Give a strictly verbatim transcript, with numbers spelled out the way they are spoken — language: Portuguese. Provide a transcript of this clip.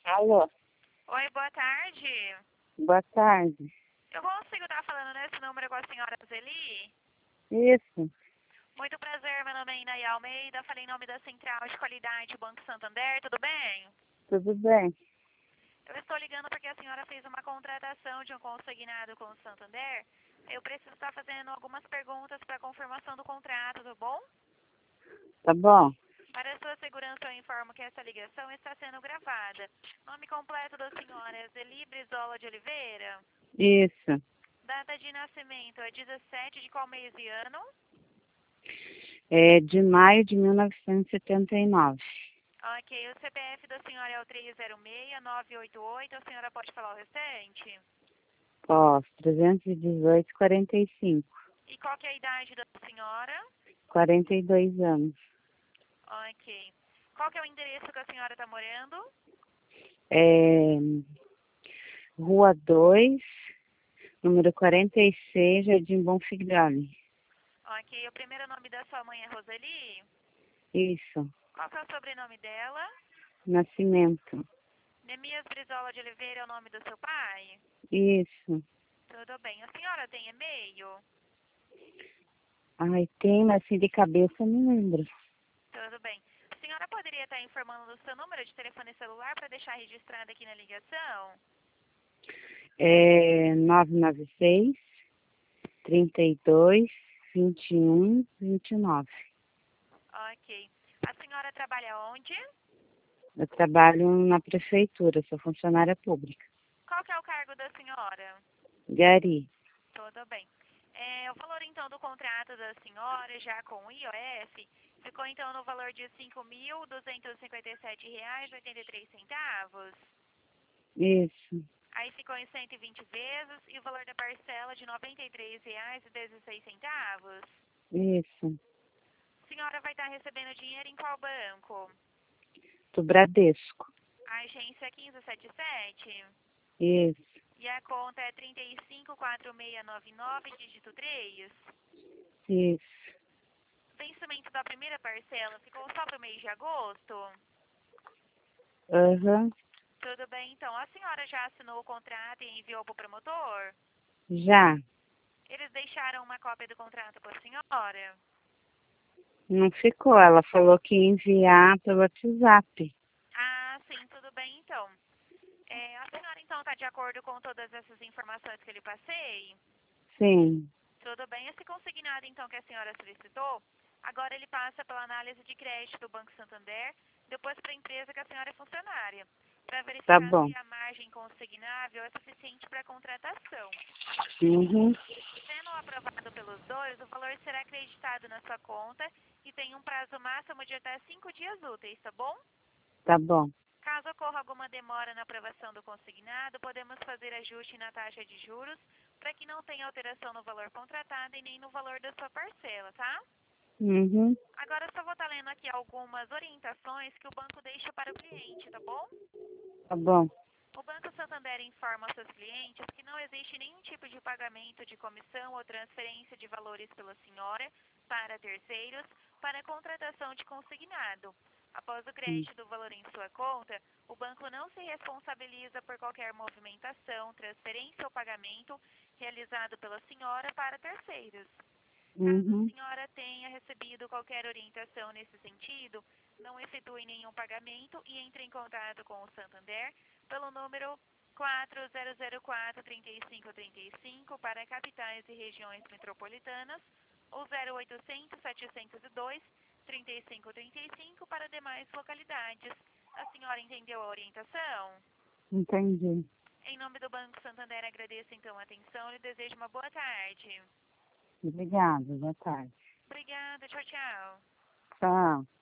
Alô, Oi, boa tarde. boa tarde. Eu consigo estar falando nesse número com a senhora Zeli? Isso, Muito prazer, meu nome é Inaia Almeida, falei em nome da Central de Qualidade Banco Santander, tudo bem? tudo bem? Eu estou ligando porque a senhora fez uma contratação de um consignado com o Santander. Eu preciso estar fazendo algumas perguntas para confirmação do contrato, tá bom? Tá bom? Para a sua segurança, eu informo que essa ligação está sendo gravada. Nome completo da senhora é Zeli Brizola de Oliveira. Isso, Data de nascimento é dezessete de qual mês e ano? é de maio de mil novecentos e setenta e nove. Ok, o C P F da senhora é o três zero seis, nove oito oito, a senhora pode falar o restante? Pós, trezentos e dezoito, quarenta e cinco. E qual que é a idade da senhora? quarenta e dois anos. Ok. Qual que é o endereço que a senhora está morando? É, Rua dois, número quarenta e seis, Jardim Bonfiglioli. Ok, o primeiro nome da sua mãe é Roseli? Isso, Qual que é o sobrenome dela? Nascimento. Nemias Brizola de Oliveira é o nome do seu pai? Isso. Tudo bem. A senhora tem e-mail? Ai, tem, mas assim de cabeça eu não lembro. Tudo bem. A senhora poderia estar informando do seu número de telefone celular para deixar registrado aqui na ligação? É nove nove seis, trinta e dois, vinte e um, vinte e nove. Ok. A senhora trabalha onde? Eu trabalho na prefeitura, sou funcionária pública. Qual que é o cargo da senhora? Gari. Tudo bem. É, o valor, então, do contrato da senhora, já com o I O S, ficou, então, no valor de cinco mil duzentos e cinquenta e sete reais e oitenta e três centavos. Isso, Aí ficou em cento e vinte vezes e o valor da parcela de noventa e três reais e dezesseis centavos. isso. A senhora vai estar recebendo dinheiro em qual banco? Do Bradesco. A agência é quinze setenta e sete Isso, e a conta é trinta e cinco quatro seis nove nove, dígito três. isso. Vencimento da primeira parcela ficou só para o mês de agosto? Aham, Tudo bem, então. A senhora já assinou o contrato e enviou para o promotor? já. Eles deixaram uma cópia do contrato para a senhora? Não ficou, ela falou que ia enviar pelo WhatsApp. Ah, sim, tudo bem, então. É, a senhora, então, está de acordo com todas essas informações que eu lhe passei? Sim, Tudo bem. Esse consignado, então, que a senhora solicitou, agora ele passa pela análise de crédito do Banco Santander, depois para a empresa que a senhora é funcionária, para tá verificar bom. se a margem consignável é suficiente para a contratação. Uhum, Sendo aprovado pelos dois, o valor será acreditado na sua conta e tem um prazo máximo de até cinco dias úteis, tá bom? tá bom. Caso ocorra alguma demora na aprovação do consignado, podemos fazer ajuste na taxa de juros para que não tenha alteração no valor contratado e nem no valor da sua parcela, tá? Uhum, Agora eu só vou estar lendo aqui algumas orientações que o banco deixa para o cliente, tá bom? tá bom. O Banco Santander informa aos seus clientes que não existe nenhum tipo de pagamento de comissão ou transferência de valores pela senhora para terceiros para a contratação de consignado. Após o Hum, crédito do valor em sua conta, o banco não se responsabiliza por qualquer movimentação, transferência ou pagamento realizado pela senhora para terceiros. Caso a Uhum, senhora tenha recebido qualquer orientação nesse sentido, não efetue nenhum pagamento e entre em contato com o Santander pelo número quatro zero zero quatro, três cinco três cinco para capitais e regiões metropolitanas ou zero oitocentos, setecentos e dois, trinta e cinco trinta e cinco para demais localidades. A senhora entendeu a orientação? entendi. Em nome do Banco Santander, agradeço então a atenção e desejo uma boa tarde. Obrigada, boa tarde. Obrigada, tchau, tchau. Tchau.